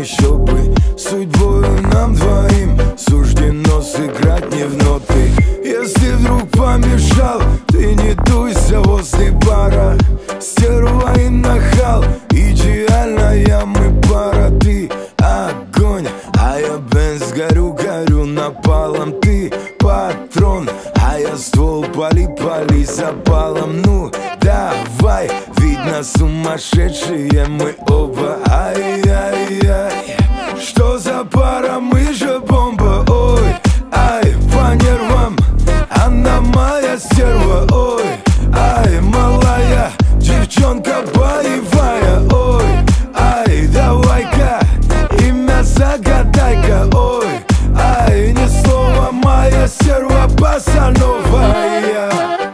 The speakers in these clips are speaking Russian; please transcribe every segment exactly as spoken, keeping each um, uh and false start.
еще бы. Судьбою нам двоим суждено сыграть не в ноты. Если вдруг помешал, ты не дуйся возле бара. Стерва и нахал, идеальная мы пара. Ты огонь, а я бенз, горю, горю напалом. Ты патрон, а я ствол, пали, пали запалом. Ну давай, видно сумасшедшие мы оба. Ай-яй-яй, что за пара, мы же бомба. Ой, ай, по нервам, она моя стерва. Ой, ай, малая девчонка боевая. Ой, ай, давай-ка имя загадай-ка. Ой, ай, ни слова, моя стерва босановая.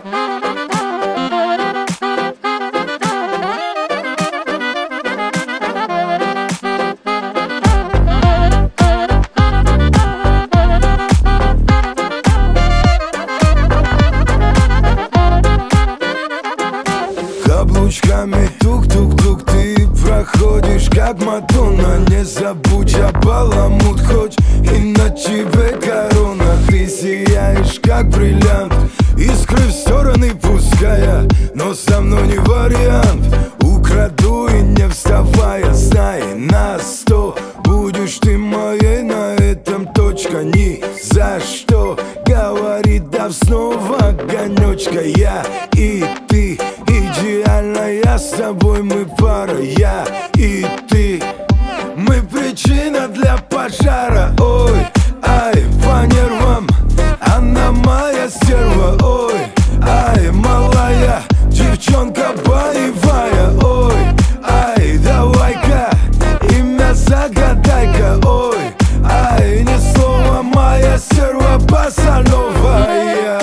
Каблучками тук-тук-тук ты проходишь как Мадонна. Не забудь о баламут, хоть и на тебе корона. Ты сияешь как бриллиант, искры в стороны пуская, но со мной не вариант. Украду и не вставая, знай, на сто будешь ты моей, на этом точка. Ни за что, говорит, да снова огонечка. Я и ты, идеальная, с тобой мы пара. Я и ты, мы причина для пожара. Ой, ай, по нервам, она моя стерва. Ой, ай, малая девчонка боевая. Ой, ай, давай-ка имя загадай-ка. Ой, ай, ни слова, моя стерва босановая.